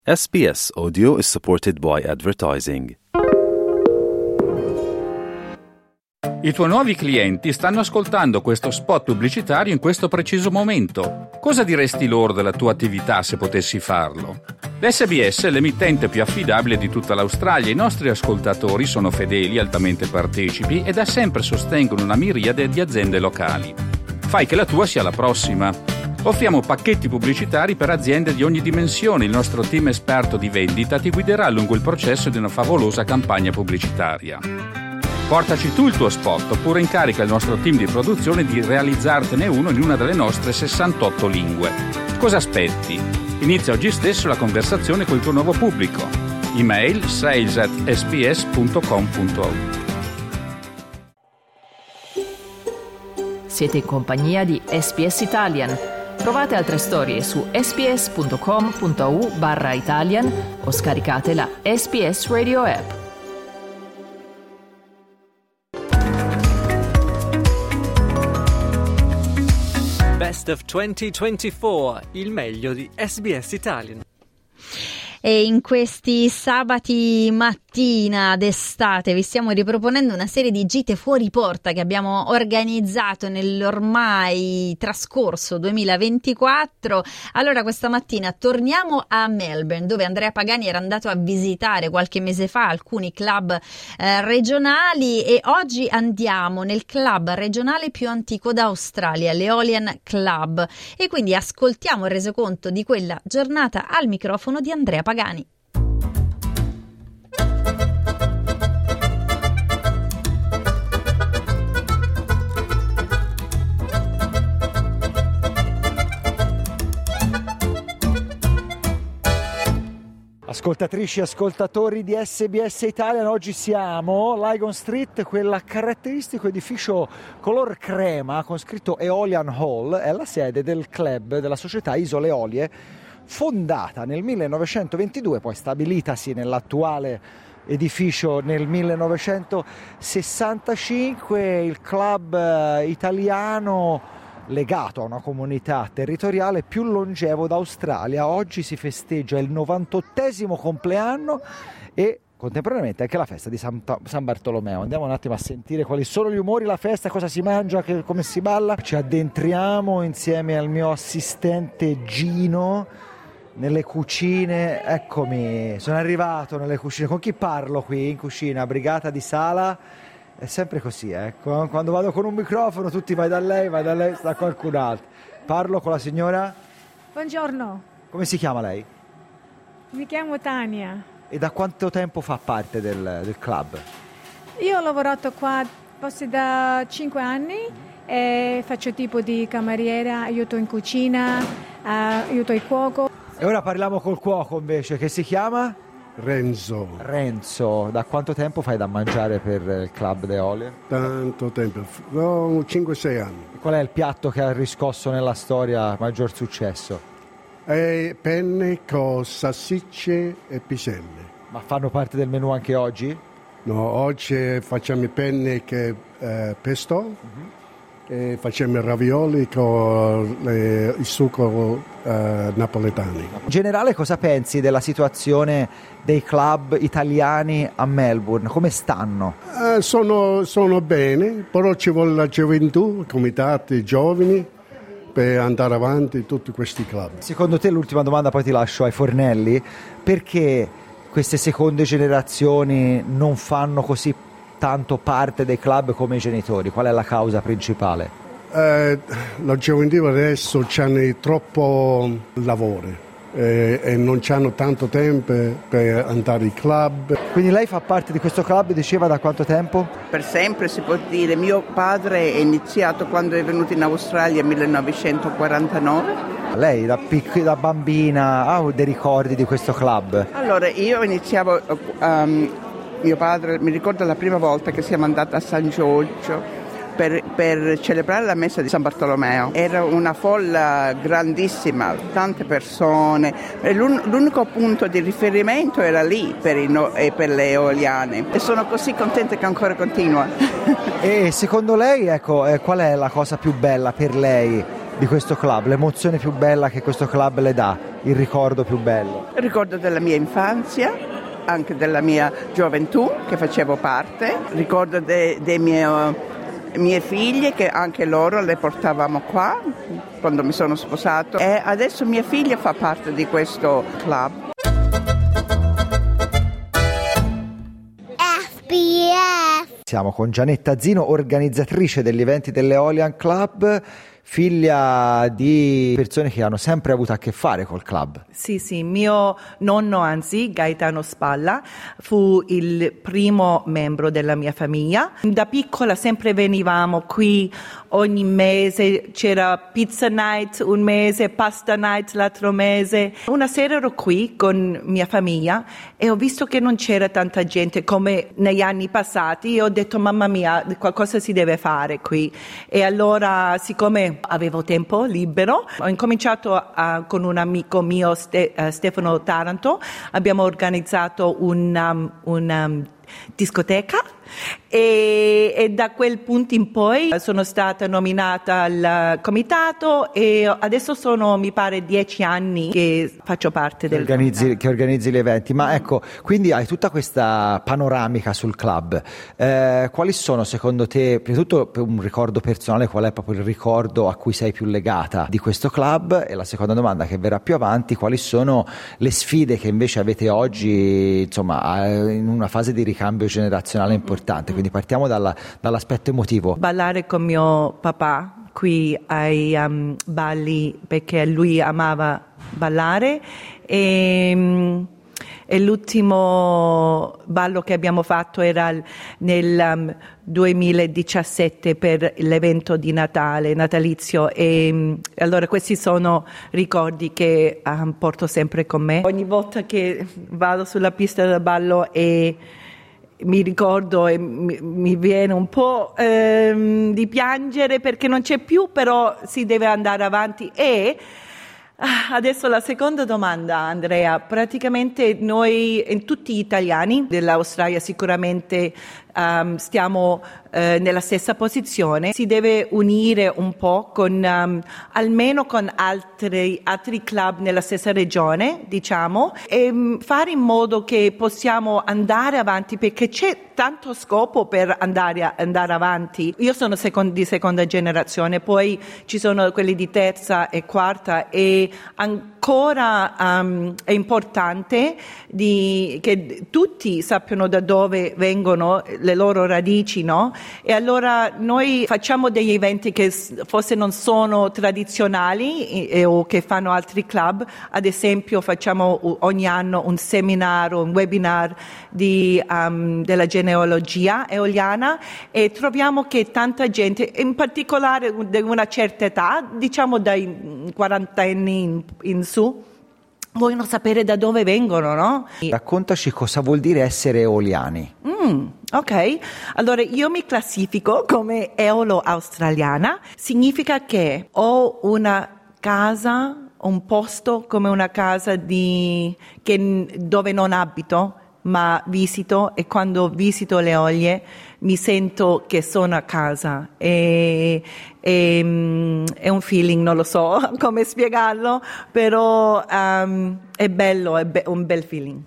SBS Audio is supported by advertising. I tuoi nuovi clienti stanno ascoltando questo spot pubblicitario in questo preciso momento. Cosa diresti loro della tua attività se potessi farlo? L'SBS è l'emittente più affidabile di tutta l'Australia. I nostri ascoltatori sono fedeli, altamente partecipi e da sempre sostengono una miriade di aziende locali. Fai che la tua sia la prossima. Offriamo pacchetti pubblicitari per aziende di ogni dimensione. Il nostro team esperto di vendita ti guiderà lungo il processo di una favolosa campagna pubblicitaria. Portaci tu il tuo spot oppure incarica il nostro team di produzione di realizzartene uno in una delle nostre 68 lingue. Cosa aspetti? Inizia oggi stesso la conversazione con il tuo nuovo pubblico. Email sales@sbs.com.au. Siete in compagnia di SBS Italian. Trovate altre storie su sbs.com.au/Italian o scaricate la SBS Radio app. Best of 2024, il meglio di SBS Italian. E in questi sabati mattina d'estate vi stiamo riproponendo una serie di gite fuori porta che abbiamo organizzato nell'ormai trascorso 2024. Allora questa mattina torniamo a Melbourne, dove Andrea Pagani era andato a visitare qualche mese fa alcuni club regionali, e oggi andiamo nel club regionale più antico d'Australia, l'Eolian Club, e quindi ascoltiamo il resoconto di quella giornata al microfono di Andrea Pagani. Ascoltatrici e ascoltatori di SBS Italian, oggi siamo Lygon Street, quel caratteristico edificio color crema con scritto Eolian Hall, è la sede del club della società Isole Eolie, fondata nel 1922, poi stabilitasi nell'attuale edificio nel 1965, il club italiano legato a una comunità territoriale più longevo d'Australia. Oggi si festeggia il 98esimo compleanno e contemporaneamente anche la festa di San Bartolomeo. Andiamo un attimo a sentire quali sono gli umori, la festa, cosa si mangia, come si balla. Ci addentriamo insieme al mio assistente Gino nelle cucine. Eccomi, sono arrivato nelle cucine. Con chi parlo qui in cucina? Brigata di Sala. È sempre così, ecco. Quando vado con un microfono tutti vai da lei, sta qualcun altro. Parlo con la signora? Buongiorno. Come si chiama lei? Mi chiamo Tania. E da quanto tempo fa parte del club? Io ho lavorato qua forse da 5 anni e faccio tipo di cameriera, aiuto in cucina, aiuto il cuoco. E ora parliamo col cuoco invece, che si chiama? Renzo, da quanto tempo fai da mangiare per il club d'Eolie? Tanto tempo, 5-6 anni. Qual è il piatto che ha riscosso nella storia maggior successo? Penne con salsicce e piselle. Ma fanno parte del menù anche oggi? No, oggi facciamo i penne che pesto, e facciamo i ravioli con il succo napoletani. In generale cosa pensi della situazione dei club italiani a Melbourne? Come stanno? Sono bene, però ci vuole la gioventù, comitati giovani per andare avanti tutti questi club. Secondo te, l'ultima domanda poi ti lascio ai fornelli, perché queste seconde generazioni non fanno così tanto parte dei club come i genitori? Qual è la causa principale? La gioventù adesso hanno troppo lavoro e non hanno tanto tempo per andare ai club. Quindi lei fa parte di questo club, diceva, da quanto tempo? Per sempre si può dire. Mio padre è iniziato quando è venuto in Australia nel 1949. Lei da bambina ha dei ricordi di questo club? Allora io iniziavo, mio padre, mi ricordo la prima volta che siamo andati a San Giorgio per celebrare la messa di San Bartolomeo. Era una folla grandissima, tante persone, e l'unico punto di riferimento era lì per le eoliane, e sono così contenta che ancora continua. E secondo lei, ecco, qual è la cosa più bella per lei di questo club, l'emozione più bella che questo club le dà? il ricordo più bello? Il ricordo della mia infanzia, anche della mia gioventù che facevo parte, ricordo dei mie figlie che anche loro le portavamo qua quando mi sono sposato e adesso mia figlia fa parte di questo club. Siamo con Gianetta Zino, organizzatrice degli eventi dell'Eolian Club, figlia di persone che hanno sempre avuto a che fare col club. Sì, mio nonno, anzi, Gaetano Spalla, fu il primo membro della mia famiglia. Da piccola sempre venivamo qui ogni mese, c'era pizza night un mese, pasta night l'altro mese. Una sera ero qui con mia famiglia e ho visto che non c'era tanta gente come negli anni passati e ho detto mamma mia, qualcosa si deve fare qui. E allora, siccome avevo tempo libero, ho incominciato con un amico mio, Stefano Taranto, abbiamo organizzato una discoteca e da quel punto in poi sono stata nominata al comitato e adesso sono, mi pare, 10 anni che faccio parte del comitato. Che organizzi gli eventi. Ma ecco, quindi hai tutta questa panoramica sul club. Quali sono secondo te, prima di tutto un ricordo personale, qual è proprio il ricordo a cui sei più legata di questo club? E la seconda domanda che verrà più avanti, quali sono le sfide che invece avete oggi, insomma, in una fase di ricambio generazionale importante? Quindi partiamo dall'aspetto emotivo. Ballare con mio papà qui ai balli, perché lui amava ballare e l'ultimo ballo che abbiamo fatto era nel 2017 per l'evento di Natale, natalizio, e allora questi sono ricordi che porto sempre con me. Ogni volta che vado sulla pista da ballo e mi ricordo e mi viene un po' di piangere perché non c'è più, però si deve andare avanti. E adesso la seconda domanda, Andrea. Praticamente noi, tutti gli italiani dell'Australia sicuramente stiamo nella stessa posizione. Si deve unire un po' con almeno con altri club nella stessa regione, diciamo, e fare in modo che possiamo andare avanti, perché c'è tanto scopo per andare avanti. Io sono di seconda generazione, poi ci sono quelli di terza e quarta, e ancora è importante che tutti sappiano da dove vengono le loro radici, no? E allora noi facciamo degli eventi che forse non sono tradizionali o che fanno altri club. Ad esempio facciamo ogni anno un seminario, un webinar della genealogia eoliana, e troviamo che tanta gente, in particolare di una certa età, diciamo dai 40 anni in su, vogliono sapere da dove vengono, no? Raccontaci cosa vuol dire essere eoliani. Ok, allora io mi classifico come eolo-australiana. Significa che ho una casa, un posto come una casa dove non abito, ma visito, e quando visito le Eolie mi sento che sono a casa. È un feeling, non lo so come spiegarlo, però è bello, è un bel feeling.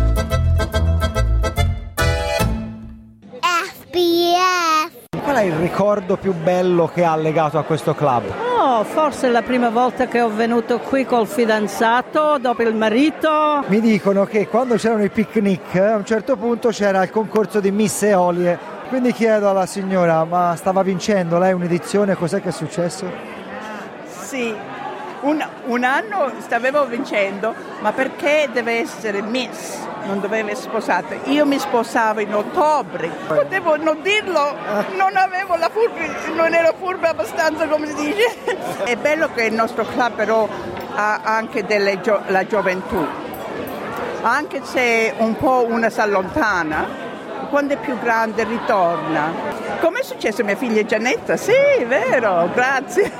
Qual è il ricordo più bello che ha legato a questo club? Forse la prima volta che ho venuto qui col fidanzato, dopo il marito. Mi dicono che quando c'erano i picnic, a un certo punto c'era il concorso di Miss Eolie. Quindi chiedo alla signora, ma stava vincendo lei un'edizione, cos'è che è successo? Sì, un anno stavo vincendo, ma perché deve essere Miss? Non doveva essere sposata. Io mi sposavo in ottobre. Potevo non dirlo, non avevo non ero furba abbastanza, come si dice. È bello che il nostro club però ha anche la gioventù. Anche se un po' una si allontana, quando è più grande ritorna. Come è successo a mia figlia Gianetta? Sì, vero, grazie.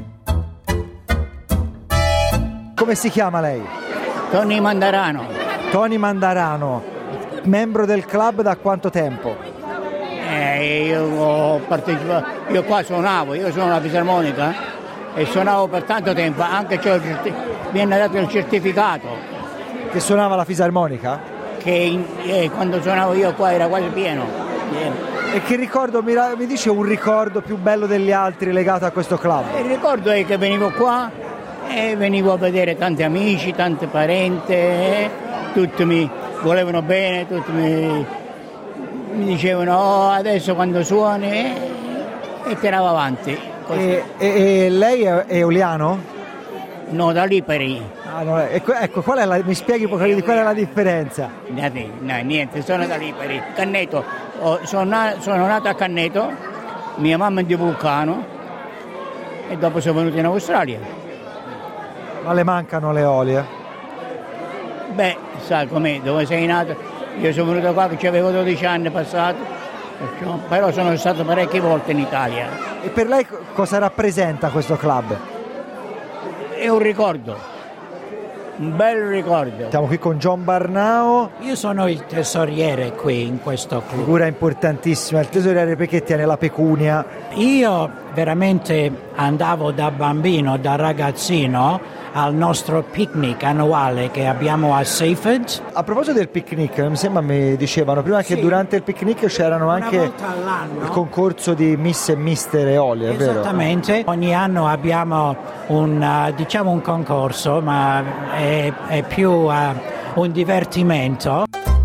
Come si chiama lei? Tony Mandarano. Tony Mandarano, membro del club da quanto tempo? Io ho partecipato, io qua suonavo, io sono una fisarmonica e suonavo per tanto tempo, anche c'ho viene dato il certificato. Che suonava la fisarmonica? Che quando suonavo io qua era quasi pieno. E che ricordo, mi dice un ricordo più bello degli altri legato a questo club? Il ricordo è che venivo qua e venivo a vedere tanti amici, tante parenti, tutti mi volevano bene, tutti mi dicevano adesso quando suoni e tirava avanti. E lei è eoliano? No, da Lipari. No, ecco, mi spieghi qual è la differenza? No, niente, sono da Lipari, Canneto. Sono nato a Canneto, mia mamma è di Vulcano e dopo sono venuto in Australia. Ma le mancano le eolie? Beh, sai com'è, dove sei nato? Io sono venuto qua che avevo 12 anni passati, però sono stato parecchie volte in Italia. E per lei cosa rappresenta questo club? È un ricordo, un bel ricordo. Siamo qui con John Barnao. Io sono il tesoriere qui in questo club. Figura importantissima, il tesoriere perché tiene la pecunia. Io veramente andavo da bambino, da ragazzino, al nostro picnic annuale che abbiamo a Seaford. A proposito del picnic, mi sembra mi dicevano prima che durante il picnic c'erano anche il concorso di Miss e Mister Eolie, è vero? Esattamente, ogni anno abbiamo un concorso, ma è più un divertimento.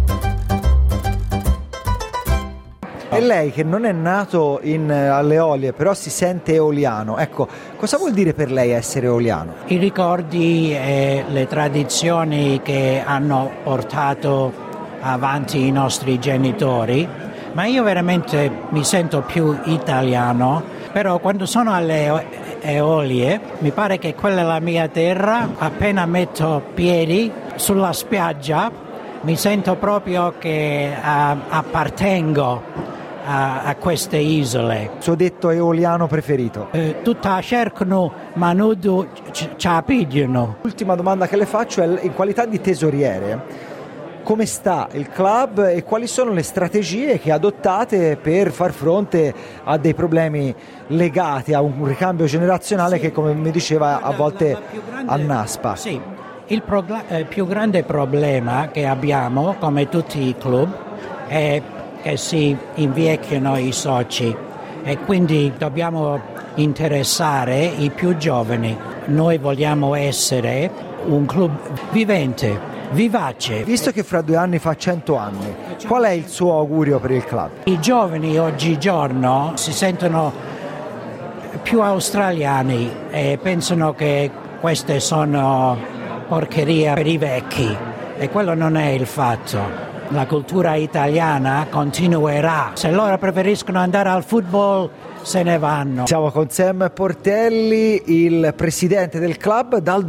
E lei che non è nato alle Eolie, però si sente eoliano, ecco, cosa vuol dire per lei essere eoliano? I ricordi e le tradizioni che hanno portato avanti i nostri genitori, ma io veramente mi sento più italiano, però quando sono alle Eolie mi pare che quella è la mia terra, appena metto piedi sulla spiaggia mi sento proprio che appartengo a queste isole. Suo detto eoliano preferito? Tutta cercano ma nudo ci pigliano. L'ultima domanda che le faccio è in qualità di tesoriere. Come sta il club e quali sono le strategie che adottate per far fronte a dei problemi legati a un ricambio generazionale che, come mi diceva, a volte annaspa? Sì, il più grande problema che abbiamo, come tutti i club, è che si invecchiano i soci e quindi dobbiamo interessare i più giovani. Noi vogliamo essere un club vivente, vivace. Visto che fra 2 anni fa 100 anni, qual è il suo augurio per il club? I giovani oggigiorno si sentono più australiani e pensano che queste sono porcherie per i vecchi e quello non è il fatto. La cultura italiana continuerà. Se loro preferiscono andare al football, se ne vanno. Siamo con Sam Portelli, il presidente del club dal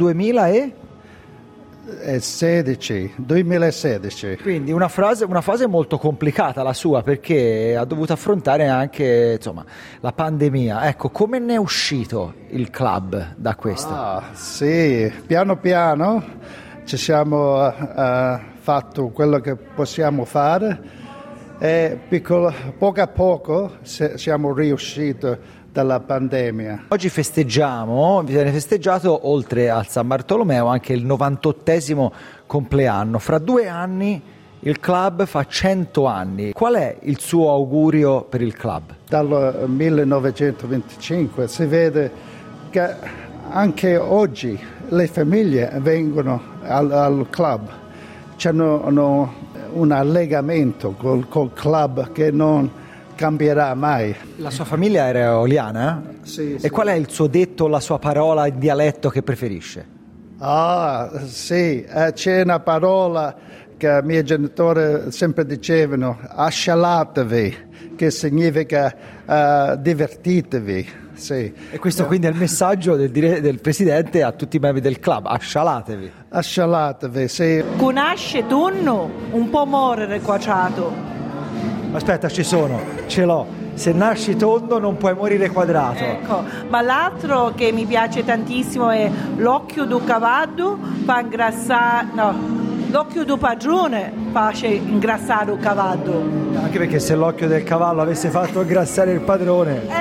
2016. Quindi una fase molto complicata la sua, perché ha dovuto affrontare anche la pandemia. Ecco, come ne è uscito il club da questo? Sì, piano piano ci siamo fatto quello che possiamo fare e poco a poco siamo riusciti dalla pandemia. Oggi viene festeggiato oltre al San Bartolomeo anche il 98esimo compleanno. Fra 2 anni il club fa 100 anni. Qual è il suo augurio per il club? Dal 1925 si vede che anche oggi le famiglie vengono al club. C'hanno un allegamento col club che non cambierà mai. La sua famiglia era eoliana? Sì. E qual è il suo detto, la sua parola in dialetto che preferisce? Sì, c'è una parola che i miei genitori sempre dicevano, ascialatevi, che significa divertitevi. Sì. E questo quindi è il messaggio del presidente a tutti i membri del club, ascialatevi. Ascialatevi, sì. Conosce tunno un po' morire quadrato. Aspetta, ce l'ho. Se nasci tondo non puoi morire quadrato. Ecco, ma l'altro che mi piace tantissimo è l'occhio do cavallo fa ingrassare, l'occhio do padrone face ingrassare il cavallo. Anche perché se l'occhio del cavallo avesse fatto ingrassare il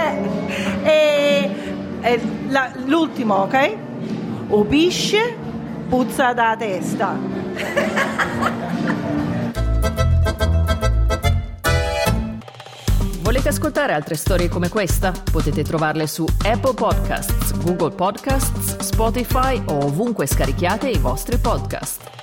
padrone. L'ultimo, ok? O bisce puzza da testa. Volete ascoltare altre storie come questa? Potete trovarle su Apple Podcasts, Google Podcasts, Spotify o ovunque scarichiate i vostri podcast.